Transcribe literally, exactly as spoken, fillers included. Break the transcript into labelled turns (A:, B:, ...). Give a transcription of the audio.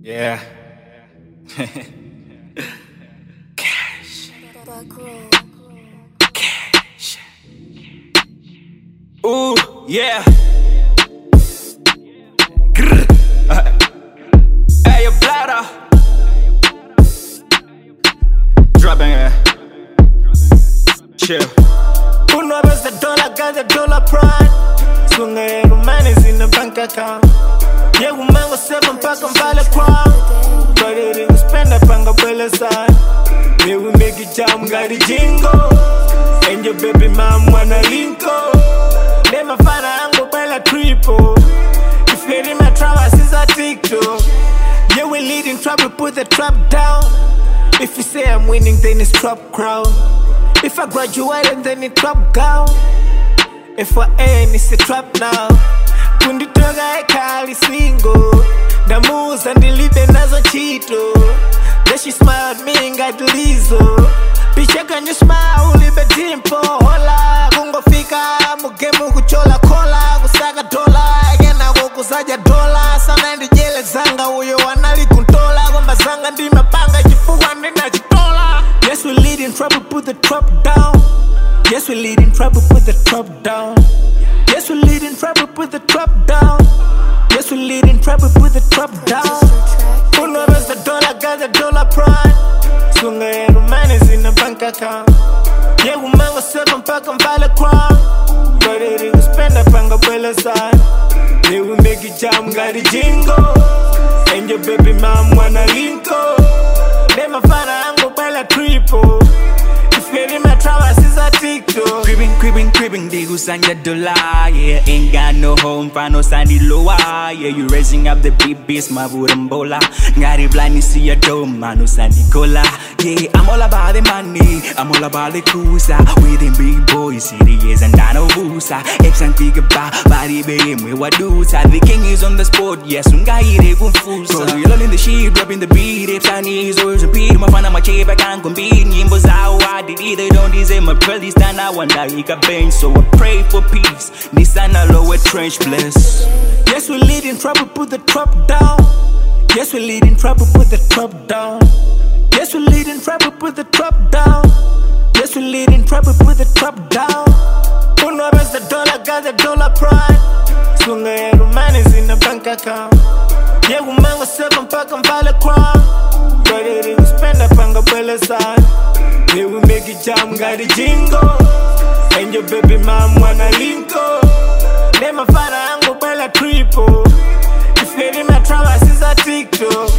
A: Yeah. Cash. Cash. Ooh, yeah. Grr. Uh, hey, your bladder. Dropping it. Chill.
B: Who knows the dollar, got the dollar pride. Swing every man is in the bank account. Yeah, we mango seven pack and valley crown. But it is spend up on the belly side. Yeah, we make it jam, got the jingle. And your baby mom wanna linko. Then my father angle bella triple. If you're in my travel, since I TikTok. Yeah, we leading trouble, put the trap down. If you say I'm winning, then it's trap crowd. If I graduate and then it's trap gown. If I end, it's a trap now. Kundi toga ekali single. The moves and the living nazo chito. Then she smiled me and got lizo. Bitch, can you smile? Libe dimpo. Hola, kungo fika. Mugemu kuchola kola. Kusaga dola. Agena kukusaja dola. Sana ndi jele zanga. Uyo wanali kuntola. Gomba zanga ndi mapanga. Jifuwa ndina jitola. Yes, we lead in trouble, put the trap down. Yes, we lead in trouble, put the trap down. Yes, we lead in trouble, put the trap down. Yes, we lead in trouble, put the trap down. Who knows the dollar, got the dollar pride. Swing every man is in the bank account. Yeah, we mango seven pack and valley crown. But it is spend up on the belly side. Yeah, we make it jam, got the jingle. And your baby mom wanna linko. Then my father angle bella triple. If you're in my travel, since I TikTok.
A: Creeping, creeping, creeping, digu sanya dola. Yeah, ain't got no home, no sandy loa. Yeah, you raising up the big beast, my burambola. Ngari blind, see your dome, no sandy cola. Yeah, I'm all about the money, I'm all about the cruiser. With them big boys, serious and Dano Busa. Eps and think about body, baby, we what do. The king is on the spot, yes, unga ire confusa. So we all in the sheet, dropping the beat. Eps and knees, always repeat. My fan, my chip, I can't compete. Nimbo Zawa, did they don't deserve my pretty stand. I wonder if I bang, so I pray for peace. Nissan lower trench bless.
B: Yes, we lead in trouble, put the trap down. Yes, we lead in trouble, put the trap down. Yes, we lead in trouble, put the trap down. Yes, we lead in trouble, put the trap down. Who knows the dollar, got the dollar pride. Swing every man is in the bank account. Yeah, we mango seven pack and valley crown. But it is spend up on the belly side. Yeah, we make it jam, got the jingle. And your baby mom wanna linko. Then my father angle bella triple. If you're in my travel, since I TikTok.